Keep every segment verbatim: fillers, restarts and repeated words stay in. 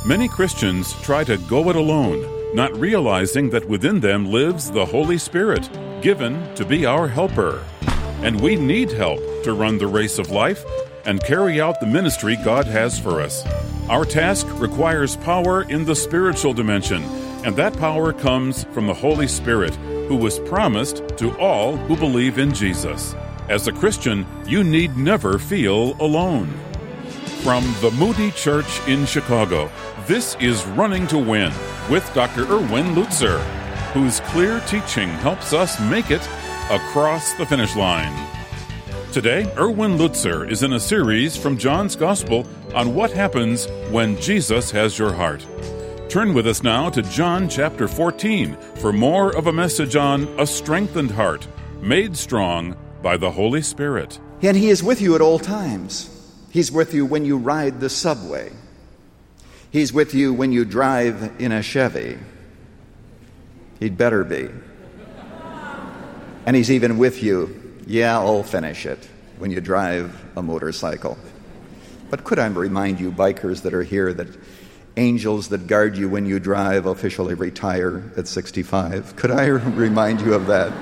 Many Christians try to go it alone, not realizing that within them lives the Holy Spirit, given to be our helper. And we need help to run the race of life and carry out the ministry God has for us. Our task requires power in the spiritual dimension, and that power comes from the Holy Spirit, who was promised to all who believe in Jesus. As a Christian, you need never feel alone. From the Moody Church in Chicago, this is Running to Win with Doctor Erwin Lutzer, whose clear teaching helps us make it across the finish line. Today, Erwin Lutzer is in a series from John's Gospel on what happens when Jesus has your heart. Turn with us now to John chapter fourteen for more of a message on a strengthened heart, made strong by the Holy Spirit. And He is with you at all times. He's with you when you ride the subway. He's with you when you drive in a Chevy. He'd better be. And He's even with you, yeah, I'll finish it, when you drive a motorcycle. But could I remind you, bikers that are here, that angels that guard you when you drive officially retire at sixty-five? Could I remind you of that?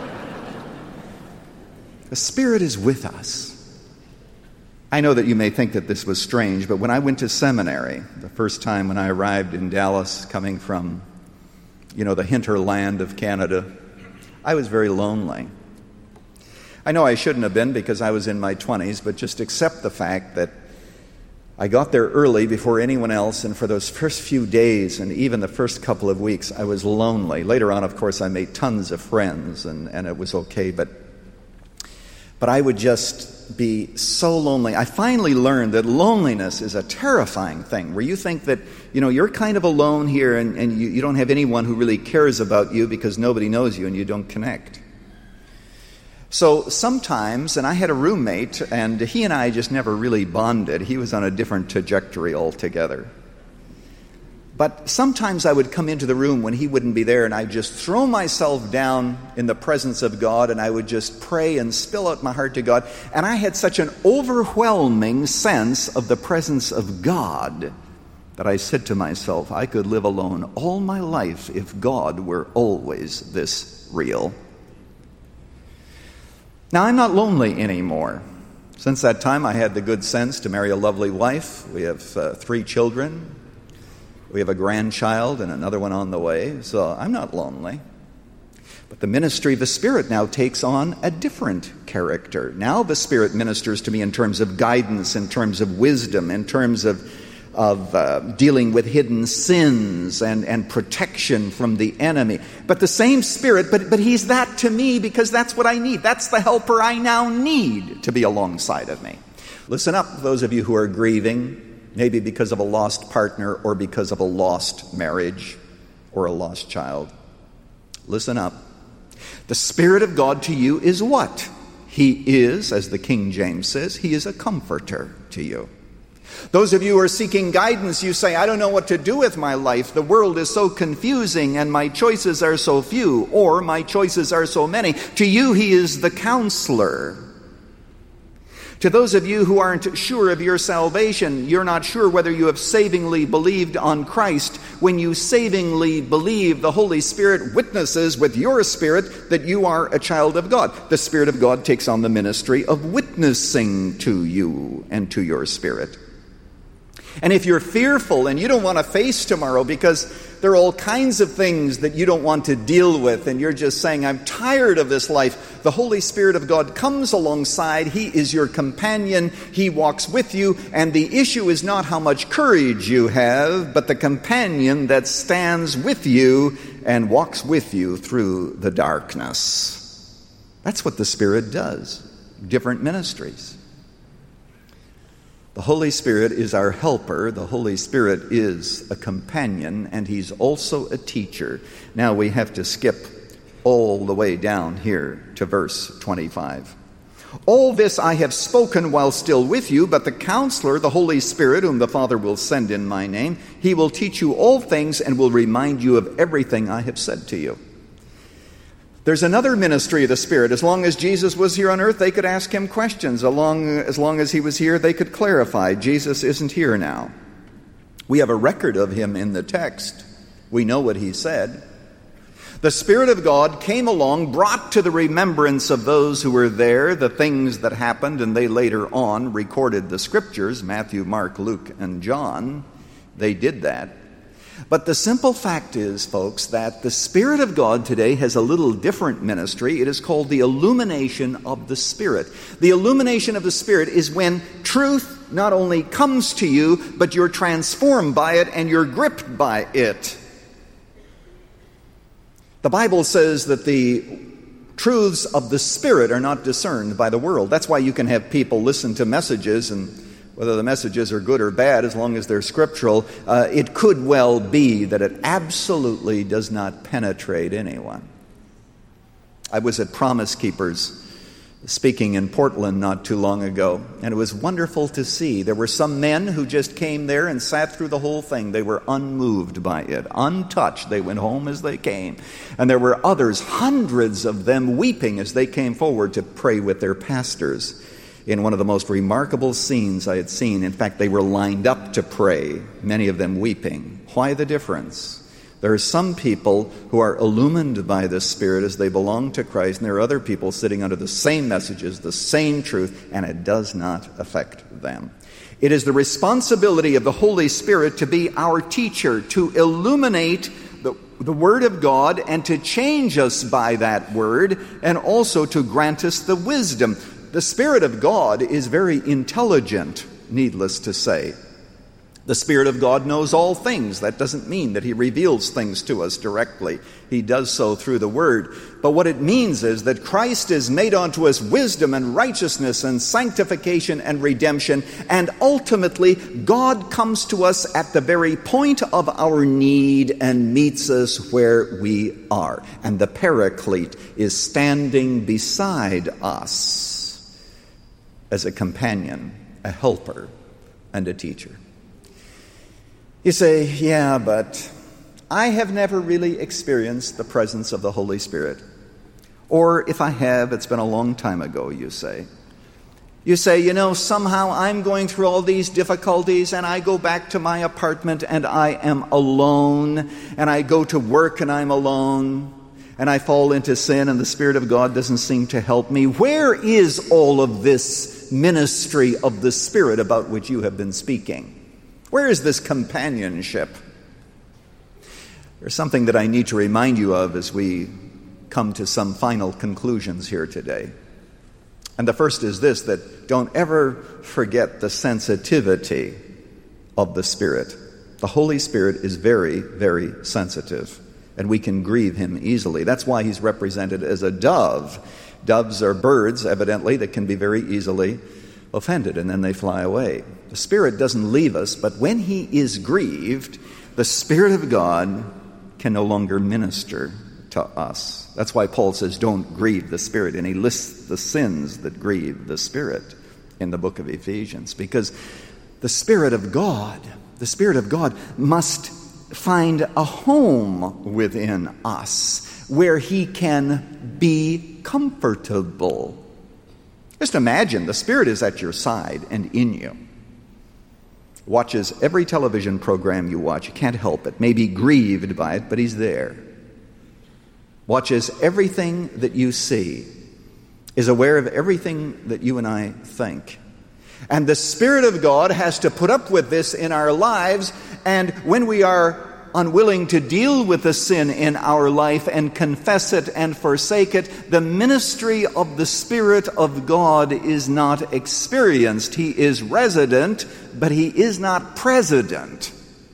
The Spirit is with us. I know that you may think that this was strange, but when I went to seminary, the first time when I arrived in Dallas, coming from, you know, the hinterland of Canada, I was very lonely. I know I shouldn't have been because I was in my twenties, but just accept the fact that I got there early before anyone else, and for those first few days and even the first couple of weeks, I was lonely. Later on, of course, I made tons of friends, and, and it was okay, but but I would just be so lonely. I finally learned that loneliness is a terrifying thing, where you think that, you know, you're kind of alone here, and, and you, you don't have anyone who really cares about you because nobody knows you and you don't connect. So sometimes, and I had a roommate, and he and I just never really bonded. He was on a different trajectory altogether. But sometimes I would come into the room when he wouldn't be there, and I'd just throw myself down in the presence of God, and I would just pray and spill out my heart to God. And I had such an overwhelming sense of the presence of God that I said to myself, I could live alone all my life if God were always this real. Now, I'm not lonely anymore. Since that time, I had the good sense to marry a lovely wife. We have uh, three children. We have a grandchild and another one on the way, so I'm not lonely. But the ministry of the Spirit now takes on a different character. Now the Spirit ministers to me in terms of guidance, in terms of wisdom, in terms of of uh, dealing with hidden sins and, and protection from the enemy. But the same Spirit, but, but He's that to me because that's what I need. That's the helper I now need to be alongside of me. Listen up, those of you who are grieving, maybe because of a lost partner or because of a lost marriage or a lost child. Listen up. The Spirit of God to you is what? He is, as the King James says, He is a comforter to you. Those of you who are seeking guidance, you say, I don't know what to do with my life. The world is so confusing and my choices are so few, or my choices are so many. To you, He is the counselor. To those of you who aren't sure of your salvation, you're not sure whether you have savingly believed on Christ. When you savingly believe, the Holy Spirit witnesses with your spirit that you are a child of God. The Spirit of God takes on the ministry of witnessing to you and to your spirit. And if you're fearful and you don't want to face tomorrow because there are all kinds of things that you don't want to deal with, and you're just saying, I'm tired of this life, the Holy Spirit of God comes alongside. He is your companion. He walks with you. And the issue is not how much courage you have, but the companion that stands with you and walks with you through the darkness. That's what the Spirit does. Different ministries. The Holy Spirit is our helper. The Holy Spirit is a companion, and He's also a teacher. Now we have to skip all the way down here to verse twenty-five. All this I have spoken while still with you, but the Counselor, the Holy Spirit, whom the Father will send in my name, He will teach you all things and will remind you of everything I have said to you. There's another ministry of the Spirit. As long as Jesus was here on earth, they could ask Him questions. As long, as long as He was here, they could clarify. Jesus isn't here now. We have a record of him in the text. We know what he said. The Spirit of God came along, brought to the remembrance of those who were there the things that happened, and they later on recorded the Scriptures, Matthew, Mark, Luke, and John. They did that. But the simple fact is, folks, that the Spirit of God today has a little different ministry. It is called the illumination of the Spirit. The illumination of the Spirit is when truth not only comes to you, but you're transformed by it and you're gripped by it. The Bible says that the truths of the Spirit are not discerned by the world. That's why you can have people listen to messages, and whether the messages are good or bad, as long as they're scriptural, uh, it could well be that it absolutely does not penetrate anyone. I was at Promise Keepers speaking in Portland not too long ago, and it was wonderful to see. There were some men who just came there and sat through the whole thing. They were unmoved by it, untouched. They went home as they came. And there were others, hundreds of them, weeping as they came forward to pray with their pastors in one of the most remarkable scenes I had seen. In fact, they were lined up to pray, many of them weeping. Why the difference? There are some people who are illumined by the Spirit as they belong to Christ, and there are other people sitting under the same messages, the same truth, and it does not affect them. It is the responsibility of the Holy Spirit to be our teacher, to illuminate the, the Word of God and to change us by that Word, and also to grant us the wisdom. The Spirit of God is very intelligent, needless to say. The Spirit of God knows all things. That doesn't mean that He reveals things to us directly. He does so through the Word. But what it means is that Christ is made unto us wisdom and righteousness and sanctification and redemption, and ultimately God comes to us at the very point of our need and meets us where we are. And the Paraclete is standing beside us as a companion, a helper, and a teacher. You say, yeah, but I have never really experienced the presence of the Holy Spirit. Or if I have, it's been a long time ago, you say. You say, you know, somehow I'm going through all these difficulties and I go back to my apartment and I am alone, and I go to work and I'm alone, and I fall into sin and the Spirit of God doesn't seem to help me. Where is all of this ministry of the Spirit about which you have been speaking? Where is this companionship? There's something that I need to remind you of as we come to some final conclusions here today. And the first is this, that don't ever forget the sensitivity of the Spirit. The Holy Spirit is very, very sensitive, and we can grieve Him easily. That's why He's represented as a dove. Doves are birds, evidently, that can be very easily offended, and then they fly away. The Spirit doesn't leave us, but when He is grieved, the Spirit of God can no longer minister to us. That's why Paul says, don't grieve the Spirit, and he lists the sins that grieve the Spirit in the book of Ephesians, because the Spirit of God, the Spirit of God must find a home within us where He can be comfortable. Just imagine the Spirit is at your side and in you. Watches every television program you watch. You can't help it. May be grieved by it, but He's there. Watches everything that you see. Is aware of everything that you and I think. And the Spirit of God has to put up with this in our lives, and when we are unwilling to deal with the sin in our life and confess it and forsake it, the ministry of the Spirit of God is not experienced. He is resident, but He is not president.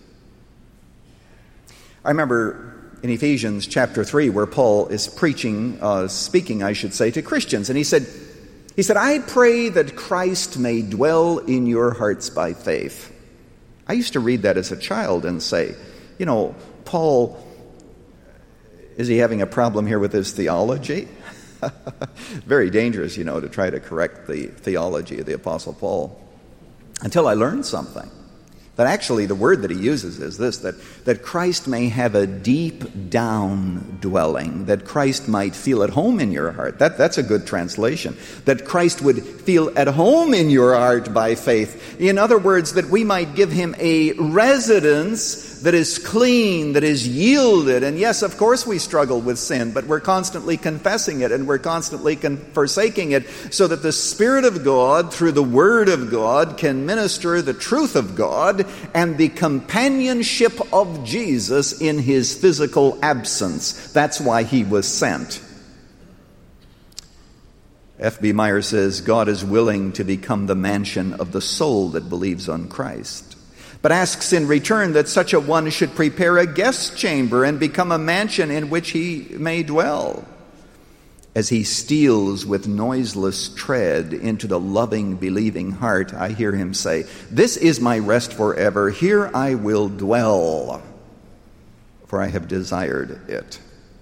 I remember in Ephesians chapter three where Paul is preaching, uh, speaking, I should say, to Christians, and he said, he said, I pray that Christ may dwell in your hearts by faith. I used to read that as a child and say, you know, Paul, is he having a problem here with his theology? Very dangerous, you know, to try to correct the theology of the Apostle Paul. Until I learned something. That actually the word that he uses is this, that, that Christ may have a deep down dwelling, that Christ might feel at home in your heart. That, that's a good translation. That Christ would feel at home in your heart by faith. In other words, that we might give him a residence that is clean, that is yielded. And yes, of course we struggle with sin, but we're constantly confessing it and we're constantly con- forsaking it so that the Spirit of God, through the Word of God, can minister the truth of God and the companionship of Jesus in his physical absence. That's why he was sent. F B Meyer says, God is willing to become the mansion of the soul that believes on Christ, but asks in return that such a one should prepare a guest chamber and become a mansion in which he may dwell. As he steals with noiseless tread into the loving, believing heart, I hear him say, "This is my rest forever. Here I will dwell, for I have desired it."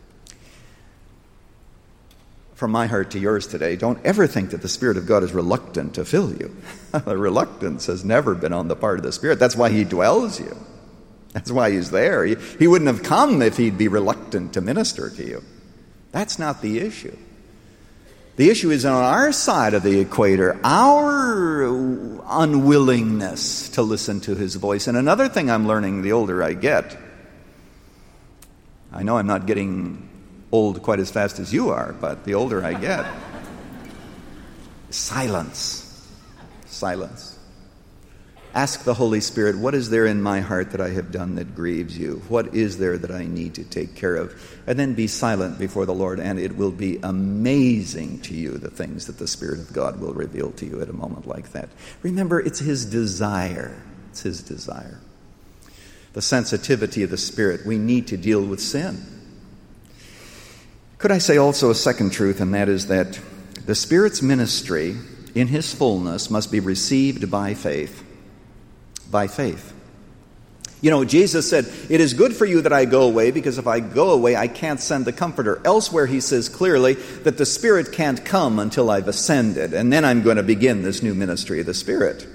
From my heart to yours today, don't ever think that the Spirit of God is reluctant to fill you. The reluctance has never been on the part of the Spirit. That's why he dwells you. That's why he's there. He, he wouldn't have come if he'd be reluctant to minister to you. That's not the issue. The issue is on our side of the equator, our unwillingness to listen to his voice. And another thing I'm learning the older I get, I know I'm not getting old quite as fast as you are, but the older I get, silence. Silence. Ask the Holy Spirit, what is there in my heart that I have done that grieves you? What is there that I need to take care of? And then be silent before the Lord, and it will be amazing to you the things that the Spirit of God will reveal to you at a moment like that. Remember, it's his desire. It's his desire. The sensitivity of the Spirit. We need to deal with sin. Could I say also a second truth, and that is that the Spirit's ministry in his fullness must be received by faith. By faith. You know, Jesus said, "It is good for you that I go away, because if I go away, I can't send the Comforter." Elsewhere, he says clearly that the Spirit can't come until I've ascended, and then I'm going to begin this new ministry of the Spirit.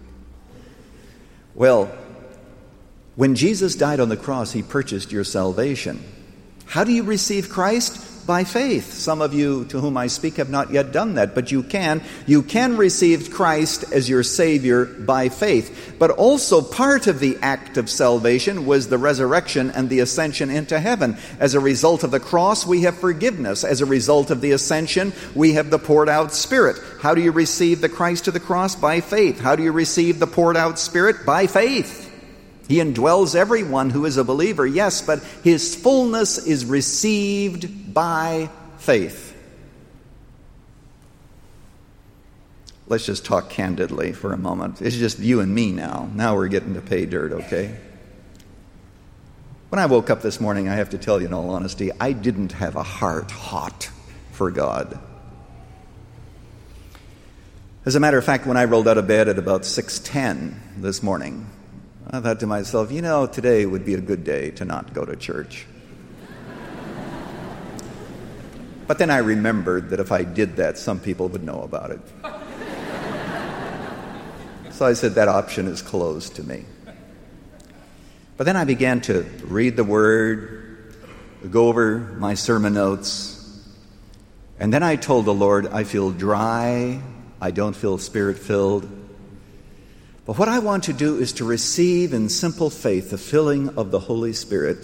Well, when Jesus died on the cross, he purchased your salvation. How do you receive Christ? By faith. Some of you to whom I speak have not yet done that, but you can. You can receive Christ as your Savior by faith. But also part of the act of salvation was the resurrection and the ascension into heaven. As a result of the cross, we have forgiveness. As a result of the ascension, we have the poured out Spirit. How do you receive the Christ of the cross? By faith. How do you receive the poured out Spirit? By faith. He indwells everyone who is a believer, yes, but his fullness is received by faith. Let's just talk candidly for a moment. It's just you and me now. Now we're getting to pay dirt, okay? When I woke up this morning, I have to tell you in all honesty, I didn't have a heart hot for God. As a matter of fact, when I rolled out of bed at about six ten this morning, I thought to myself, you know, today would be a good day to not go to church. But then I remembered that if I did that, some people would know about it. So I said, that option is closed to me. But then I began to read the Word, go over my sermon notes, and then I told the Lord, I feel dry, I don't feel Spirit-filled. But what I want to do is to receive in simple faith the filling of the Holy Spirit.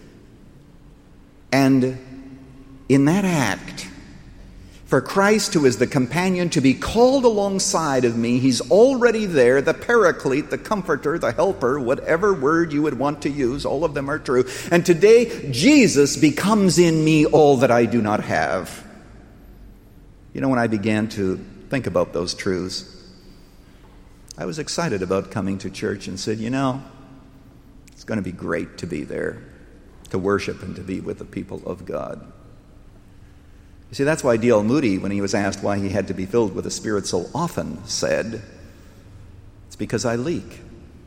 And in that act, for Christ, who is the companion, to be called alongside of me, he's already there, the Paraclete, the Comforter, the Helper, whatever word you would want to use, all of them are true. And today, Jesus becomes in me all that I do not have. You know, when I began to think about those truths, I was excited about coming to church and said, you know, it's going to be great to be there, to worship and to be with the people of God. You see, that's why D L Moody, when he was asked why he had to be filled with the Spirit so often, said, it's because I leak.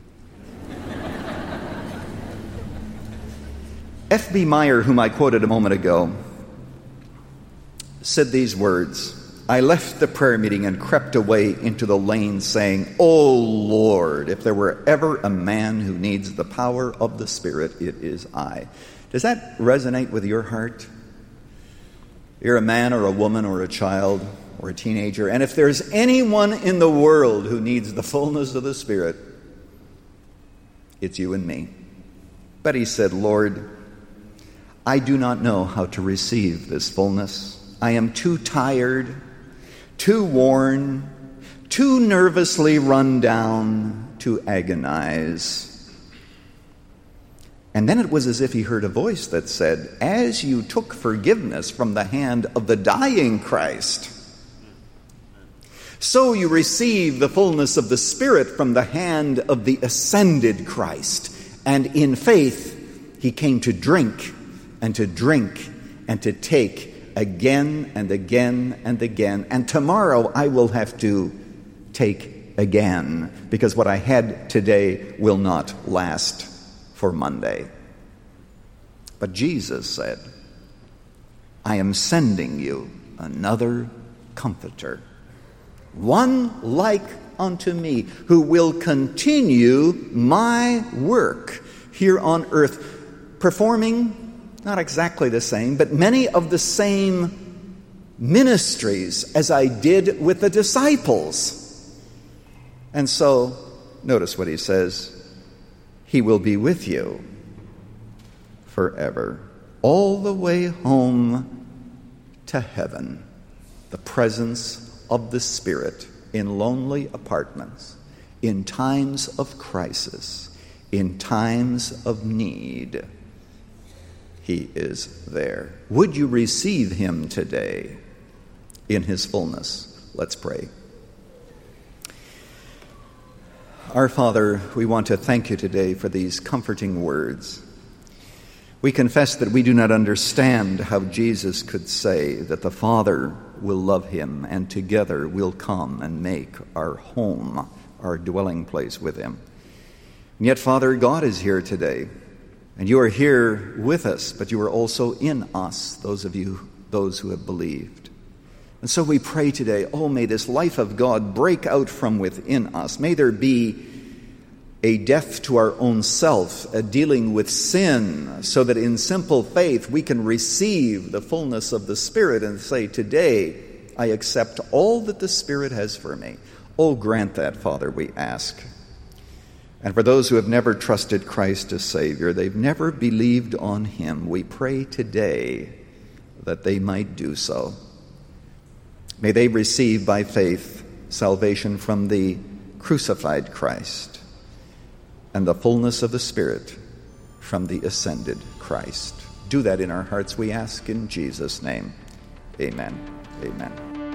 F B Meyer, whom I quoted a moment ago, said these words, I left the prayer meeting and crept away into the lane saying, "Oh Lord, if there were ever a man who needs the power of the Spirit, it is I." Does that resonate with your heart? You're a man or a woman or a child or a teenager, and if there's anyone in the world who needs the fullness of the Spirit, it's you and me. But he said, "Lord, I do not know how to receive this fullness. I am too tired, too worn, too nervously run down to agonize." And then it was as if he heard a voice that said, "As you took forgiveness from the hand of the dying Christ, so you receive the fullness of the Spirit from the hand of the ascended Christ." And in faith, he came to drink and to drink and to take again and again and again. And tomorrow I will have to take again, because what I had today will not last for Monday. But Jesus said, "I am sending you another comforter, one like unto me, who will continue my work here on earth," performing not exactly the same, but many of the same ministries as I did with the disciples. And so, notice what he says, "He will be with you forever," all the way home to heaven. The presence of the Spirit in lonely apartments, in times of crisis, in times of need. He is there. Would you receive him today in his fullness? Let's pray. Our Father, we want to thank you today for these comforting words. We confess that we do not understand how Jesus could say that the Father will love him and together we'll come and make our home, our dwelling place with him. And yet, Father, God is here today. And you are here with us, but you are also in us, those of you, those who have believed. And so we pray today, oh, may this life of God break out from within us. May there be a death to our own self, a dealing with sin, so that in simple faith we can receive the fullness of the Spirit and say, today I accept all that the Spirit has for me. Oh, grant that, Father, we ask. And for those who have never trusted Christ as Savior, they've never believed on him, we pray today that they might do so. May they receive by faith salvation from the crucified Christ and the fullness of the Spirit from the ascended Christ. Do that in our hearts, we ask in Jesus' name. Amen. Amen.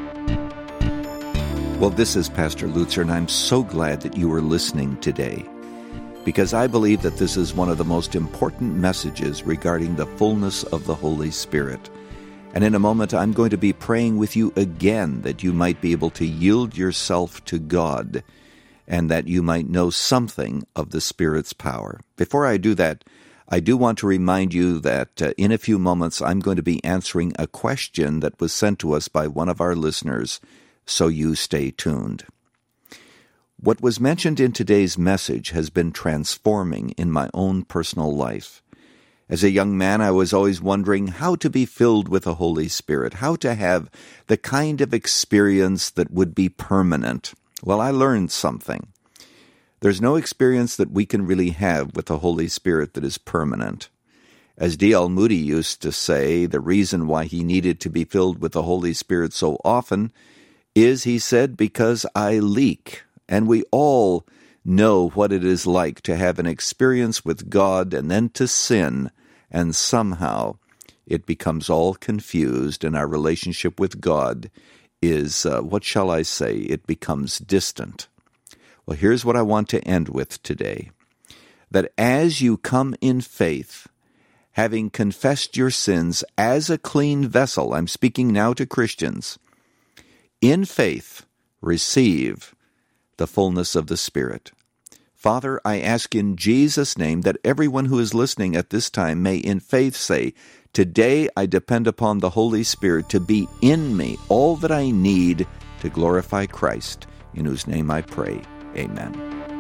Well, this is Pastor Lutzer, and I'm so glad that you are listening today, because I believe that this is one of the most important messages regarding the fullness of the Holy Spirit. And in a moment, I'm going to be praying with you again that you might be able to yield yourself to God and that you might know something of the Spirit's power. Before I do that, I do want to remind you that uh, in a few moments, I'm going to be answering a question that was sent to us by one of our listeners, so you stay tuned. What was mentioned in today's message has been transforming in my own personal life. As a young man, I was always wondering how to be filled with the Holy Spirit, how to have the kind of experience that would be permanent. Well, I learned something. There's no experience that we can really have with the Holy Spirit that is permanent. As D L Moody used to say, the reason why he needed to be filled with the Holy Spirit so often is, he said, because I leak. And we all know what it is like to have an experience with God and then to sin, and somehow it becomes all confused, and our relationship with God is, uh, what shall I say, it becomes distant. Well, here's what I want to end with today. That as you come in faith, having confessed your sins as a clean vessel, I'm speaking now to Christians, in faith, receive the fullness of the Spirit. Father, I ask in Jesus' name that everyone who is listening at this time may in faith say, Today I depend upon the Holy Spirit to be in me all that I need to glorify Christ, in whose name I pray. Amen.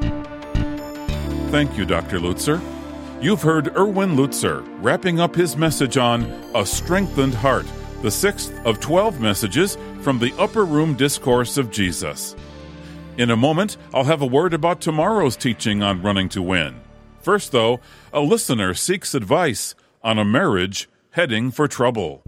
Thank you, Doctor Lutzer. You've heard Erwin Lutzer wrapping up his message on A Strengthened Heart, the sixth of twelve messages from the Upper Room Discourse of Jesus. In a moment, I'll have a word about tomorrow's teaching on running to win. First, though, a listener seeks advice on a marriage heading for trouble.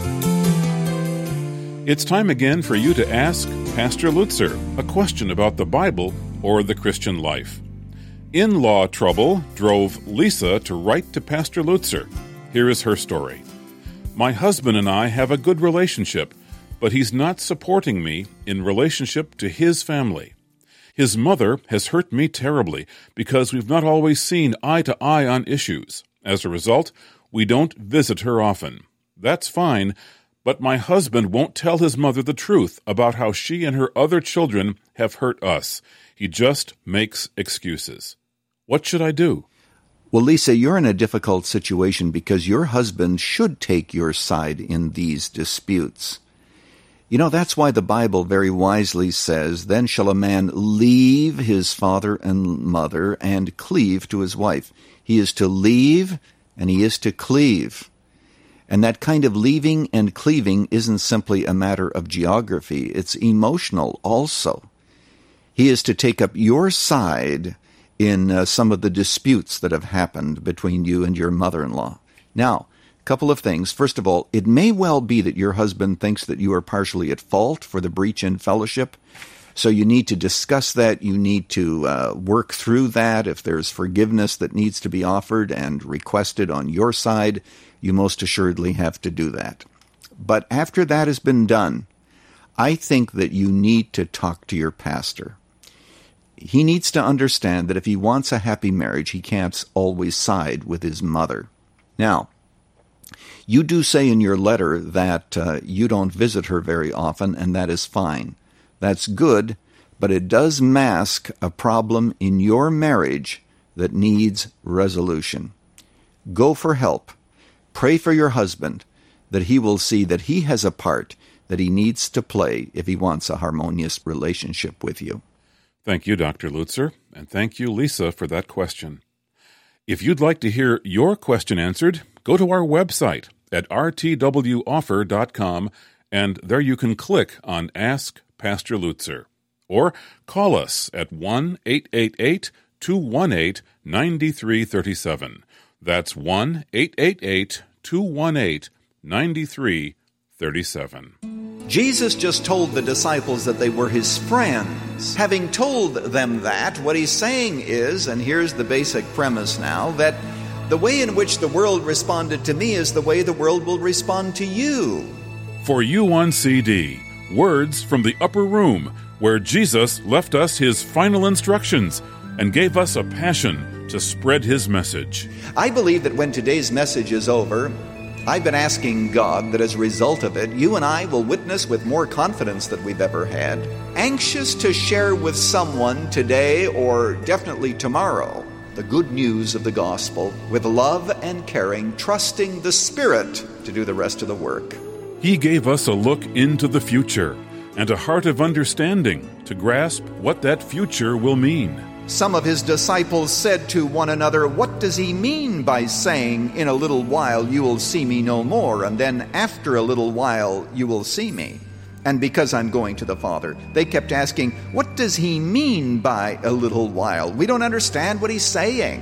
It's time again for you to ask Pastor Lutzer a question about the Bible or the Christian life. In-law trouble drove Lisa to write to Pastor Lutzer. Here is her story. My husband and I have a good relationship, but he's not supporting me in relationship to his family. His mother has hurt me terribly because we've not always seen eye to eye on issues. As a result, we don't visit her often. That's fine, but my husband won't tell his mother the truth about how she and her other children have hurt us. He just makes excuses. What should I do? Well, Lisa, you're in a difficult situation because your husband should take your side in these disputes. You know, that's why the Bible very wisely says, "Then shall a man leave his father and mother and cleave to his wife." He is to leave and he is to cleave. And that kind of leaving and cleaving isn't simply a matter of geography. It's emotional also. He is to take up your side in uh, some of the disputes that have happened between you and your mother-in-law. Now, a couple of things. First of all, it may well be that your husband thinks that you are partially at fault for the breach in fellowship. So you need to discuss that. You need to uh, work through that. If there's forgiveness that needs to be offered and requested on your side, you most assuredly have to do that. But after that has been done, I think that you need to talk to your pastor. He needs to understand that if he wants a happy marriage, he can't always side with his mother. Now, you do say in your letter that uh, you don't visit her very often, and that is fine. That's good, but it does mask a problem in your marriage that needs resolution. Go for help. Pray for your husband that he will see that he has a part that he needs to play if he wants a harmonious relationship with you. Thank you, Doctor Lutzer, and thank you, Lisa, for that question. If you'd like to hear your question answered, go to our website at r t w offer dot com, and there you can click on Ask Pastor Lutzer. Or call us at one eight eight eight, two one eight, nine three three seven. That's one eight eight eight, two one eight, nine three three seven. Jesus just told the disciples that they were his friends. Having told them that, what he's saying is, and here's the basic premise now, that the way in which the world responded to me is the way the world will respond to you. For you on C D, Words from the Upper Room, where Jesus left us his final instructions and gave us a passion to spread his message. I believe that when today's message is over, I've been asking God that as a result of it, you and I will witness with more confidence than we've ever had, anxious to share with someone today or definitely tomorrow the good news of the gospel with love and caring, trusting the Spirit to do the rest of the work. He gave us a look into the future and a heart of understanding to grasp what that future will mean. Some of his disciples said to one another, "What does he mean by saying, 'In a little while you will see me no more, and then after a little while you will see me'? And because I'm going to the Father." They kept asking, "What does he mean by a little while? We don't understand what he's saying."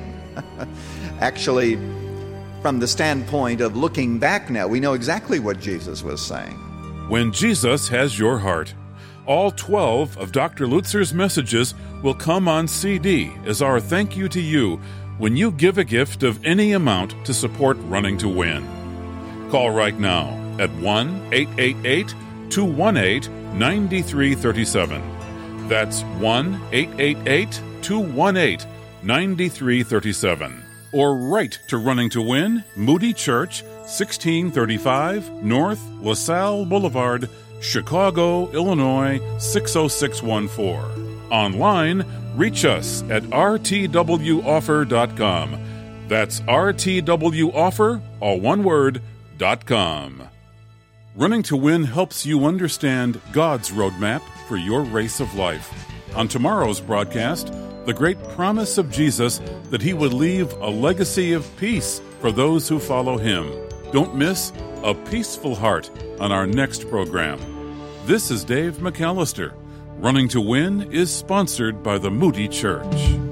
Actually, from the standpoint of looking back now, we know exactly what Jesus was saying. When Jesus has your heart, all twelve of Doctor Lutzer's messages will come on C D as our thank you to you when you give a gift of any amount to support Running to Win. Call right now at one eight eight eight, two one eight, nine three three seven. That's one eight eight eight, two one eight, nine three three seven. Or write to Running to Win, Moody Church, sixteen thirty-five North LaSalle Boulevard, Chicago, Illinois, six oh six one four. Online, reach us at r t w offer dot com. That's r t w offer, all one word, dot com. Running to Win helps you understand God's roadmap for your race of life. On tomorrow's broadcast, the great promise of Jesus that he would leave a legacy of peace for those who follow him. Don't miss A Peaceful Heart on our next program. This is Dave McAllister. Running to Win is sponsored by the Moody Church.